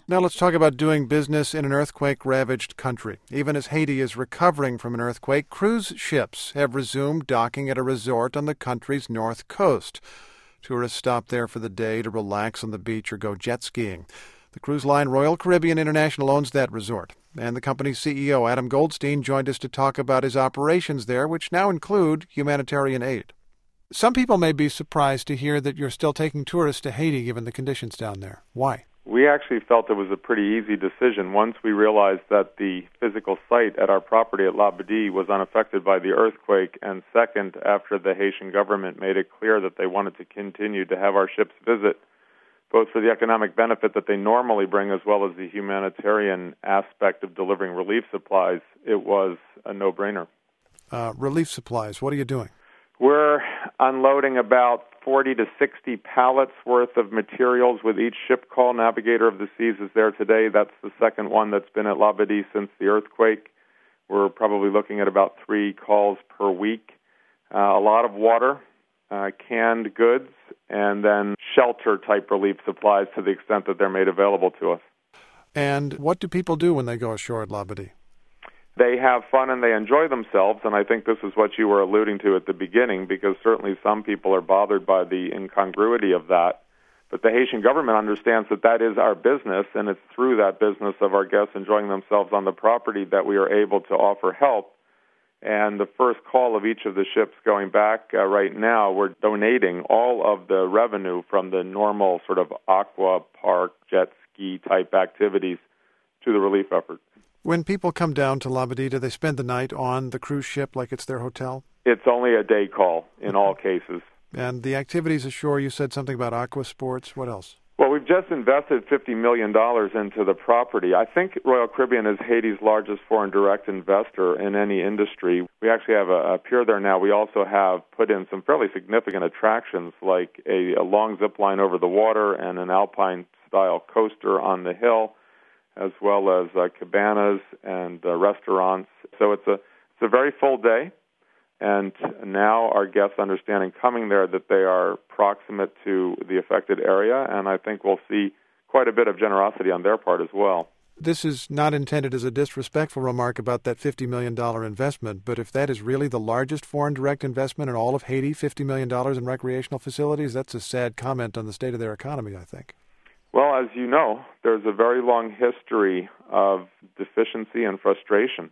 Now let's talk about doing business in an earthquake-ravaged country. Even as Haiti is recovering from an earthquake, cruise ships have resumed docking at a resort on the country's north coast. Tourists stop there for the day to relax on the beach or go jet skiing. The cruise line Royal Caribbean International owns that resort, and the company's CEO, Adam Goldstein, joined us to talk about his operations there, which now include humanitarian aid. Some people may be surprised to hear that you're still taking tourists to Haiti given the conditions down there. Why? We actually felt it was a pretty easy decision once we realized that the physical site at our property at Labadee was unaffected by the earthquake, and second, after the Haitian government made it clear that they wanted to continue to have our ships visit, both for the economic benefit that they normally bring as well as the humanitarian aspect of delivering relief supplies. It was a no-brainer. Relief supplies, what are you doing? We're unloading about 40 to 60 pallets worth of materials with each ship call. Navigator of the Seas is there today. That's the second one that's been at Labadee since the earthquake. We're probably looking at about 3 calls per week. A lot of water, canned goods, and then shelter-type relief supplies to the extent that they're made available to us. And what do people do when they go ashore at Labadee? They have fun and they enjoy themselves, and I think this is what you were alluding to at the beginning, because certainly some people are bothered by the incongruity of that. But the Haitian government understands that that is our business, and it's through that business of our guests enjoying themselves on the property that we are able to offer help. And the first call of each of the ships going back right now, we're donating all of the revenue from the normal sort of aqua park, jet ski type activities to the relief effort. When people come down to Labadee, do they spend the night on the cruise ship like it's their hotel? It's only a day call in all cases. And the activities ashore, you said something about aqua sports. What else? Well, we've just invested $50 million into the property. I think Royal Caribbean is Haiti's largest foreign direct investor in any industry. We actually have a pier there now. We also have put in some fairly significant attractions like a long zip line over the water and an alpine-style coaster on the hill, as well as cabanas and restaurants. So it's a very full day, and now our guests understanding coming there that they are proximate to the affected area, and I think we'll see quite a bit of generosity on their part as well. This is not intended as a disrespectful remark about that $50 million investment, but if that is really the largest foreign direct investment in all of Haiti, $50 million in recreational facilities, that's a sad comment on the state of their economy, I think. Well, as you know, there's a very long history of deficiency and frustration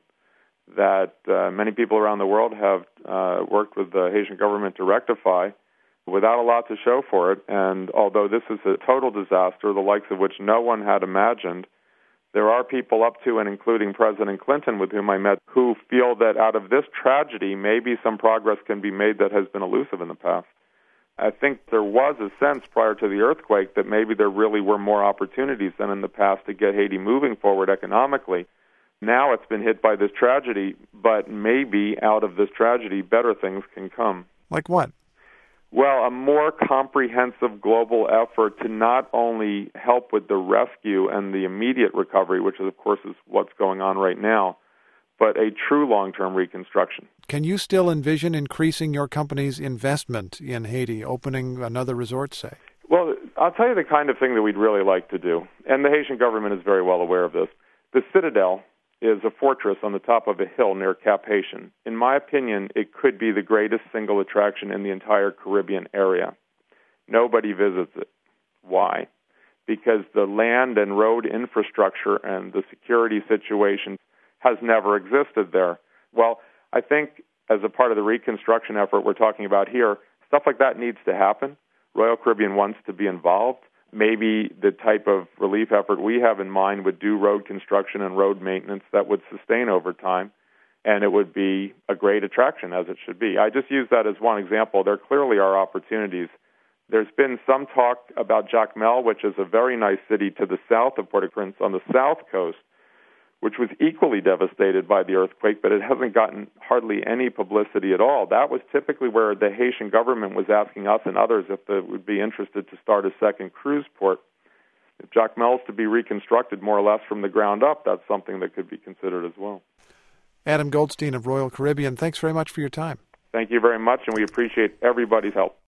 that many people around the world have worked with the Haitian government to rectify without a lot to show for it. And although this is a total disaster, the likes of which no one had imagined, there are people up to and including President Clinton with whom I met who feel that out of this tragedy, maybe some progress can be made that has been elusive in the past. I think there was a sense prior to the earthquake that maybe there really were more opportunities than in the past to get Haiti moving forward economically. Now it's been hit by this tragedy, but maybe out of this tragedy better things can come. Like what? Well, a more comprehensive global effort to not only help with the rescue and the immediate recovery, which is, of course, is what's going on right now, but a true long-term reconstruction. Can you still envision increasing your company's investment in Haiti, opening another resort, say? Well, I'll tell you the kind of thing that we'd really like to do, and the Haitian government is very well aware of this. The Citadel is a fortress on the top of a hill near Cap Haitian. In my opinion, it could be the greatest single attraction in the entire Caribbean area. Nobody visits it. Why? Because the land and road infrastructure and the security situation has never existed there. Well, I think as a part of the reconstruction effort we're talking about here, stuff like that needs to happen. Royal Caribbean wants to be involved. Maybe the type of relief effort we have in mind would do road construction and road maintenance that would sustain over time, and it would be a great attraction, as it should be. I just use that as one example. There clearly are opportunities. There's been some talk about Jacmel, which is a very nice city to the south of Port-au-Prince on the south coast, which was equally devastated by the earthquake, but it hasn't gotten hardly any publicity at all. That was typically where the Haitian government was asking us and others if they would be interested to start a second cruise port. If Jacmel is to be reconstructed more or less from the ground up, that's something that could be considered as well. Adam Goldstein of Royal Caribbean, thanks very much for your time. Thank you very much, and we appreciate everybody's help.